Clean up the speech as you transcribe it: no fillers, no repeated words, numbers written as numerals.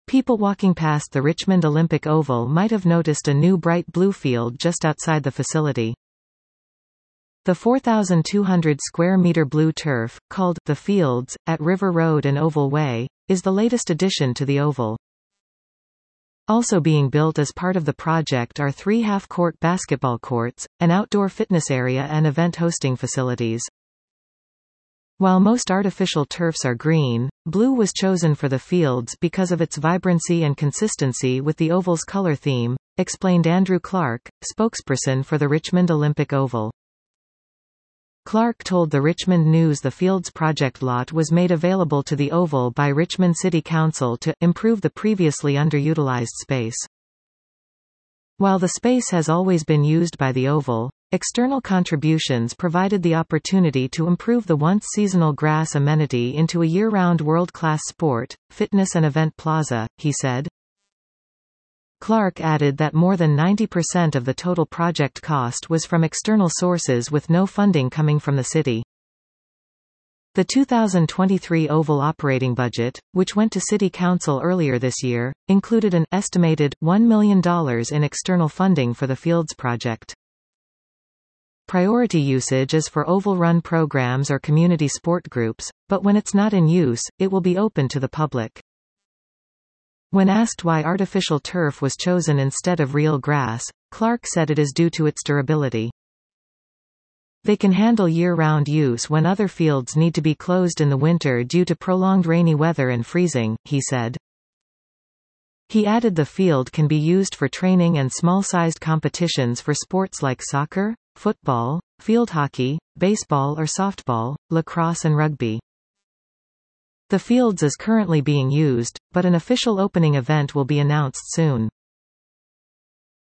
People walking past the Richmond Olympic Oval might have noticed a new bright blue field just outside the facility. The 4,200 square meter blue turf, called The Fields, at River Road and Oval Way, is the latest addition to the oval. Also being built as part of the project are 3 half-court basketball courts, an outdoor fitness area and event hosting facilities. While most artificial turfs are green, blue was chosen for the fields because of its vibrancy and consistency with the oval's color theme, explained Andrew Clark, spokesperson for the Richmond Olympic Oval. Clark told the Richmond News the Fields project lot was made available to the Oval by Richmond City Council to improve the previously underutilized space. While the space has always been used by the Oval, external contributions provided the opportunity to improve the once seasonal grass amenity into a year-round world-class sport, fitness and event plaza, he said. Clark added that more than 90% of the total project cost was from external sources with no funding coming from the city. The 2023 Oval operating budget, which went to City Council earlier this year, included an estimated $1 million in external funding for the Fields project. Priority usage is for Oval-run programs or community sport groups, but when it's not in use, it will be open to the public. When asked why artificial turf was chosen instead of real grass, Clark said it is due to its durability. They can handle year-round use when other fields need to be closed in the winter due to prolonged rainy weather and freezing, he said. He added the field can be used for training and small-sized competitions for sports like soccer, football, field hockey, baseball or softball, lacrosse and rugby. The Fields is currently being used, but an official opening event will be announced soon.